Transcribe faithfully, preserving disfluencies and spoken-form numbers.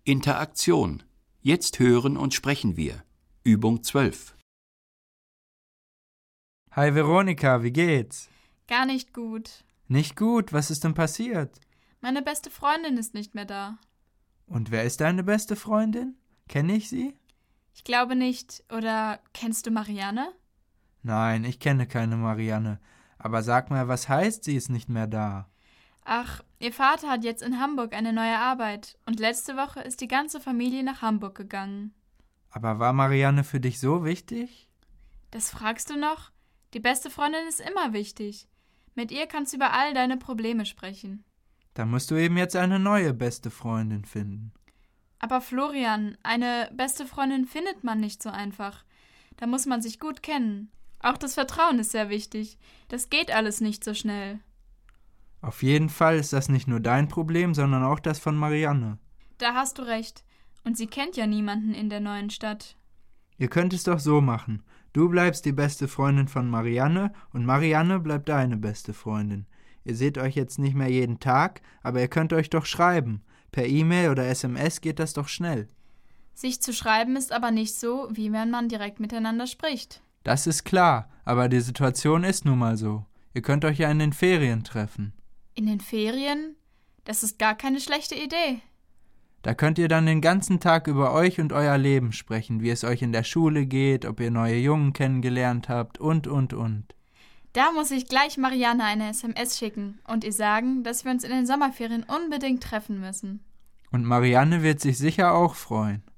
Interaktion. Jetzt hören und sprechen wir. Übung zwölf. Hi Veronika, wie geht's? Gar nicht gut. Nicht gut, was ist denn passiert? Meine beste Freundin ist nicht mehr da. Und wer ist deine beste Freundin? Kenne ich sie? Ich glaube nicht. Oder kennst du Marianne? Nein, ich kenne keine Marianne. Aber sag mal, was heißt, sie ist nicht mehr da? Ach, ihr Vater hat jetzt in Hamburg eine neue Arbeit und letzte Woche ist die ganze Familie nach Hamburg gegangen. Aber war Marianne für dich so wichtig? Das fragst du noch? Die beste Freundin ist immer wichtig. Mit ihr kannst du über all deine Probleme sprechen. Da musst du eben jetzt eine neue beste Freundin finden. Aber Florian, eine beste Freundin findet man nicht so einfach. Da muss man sich gut kennen. Auch das Vertrauen ist sehr wichtig. Das geht alles nicht so schnell. Auf jeden Fall ist das nicht nur dein Problem, sondern auch das von Marianne. Da hast du recht. Und sie kennt ja niemanden in der neuen Stadt. Ihr könnt es doch so machen. Du bleibst die beste Freundin von Marianne und Marianne bleibt deine beste Freundin. Ihr seht euch jetzt nicht mehr jeden Tag, aber ihr könnt euch doch schreiben. Per E-Mail oder S M S geht das doch schnell. Sich zu schreiben ist aber nicht so, wie wenn man direkt miteinander spricht. Das ist klar, aber die Situation ist nun mal so. Ihr könnt euch ja in den Ferien treffen. In den Ferien? Das ist gar keine schlechte Idee. Da könnt ihr dann den ganzen Tag über euch und euer Leben sprechen, wie es euch in der Schule geht, ob ihr neue Jungen kennengelernt habt und, und, und. Da muss ich gleich Marianne eine S M S schicken und ihr sagen, dass wir uns in den Sommerferien unbedingt treffen müssen. Und Marianne wird sich sicher auch freuen.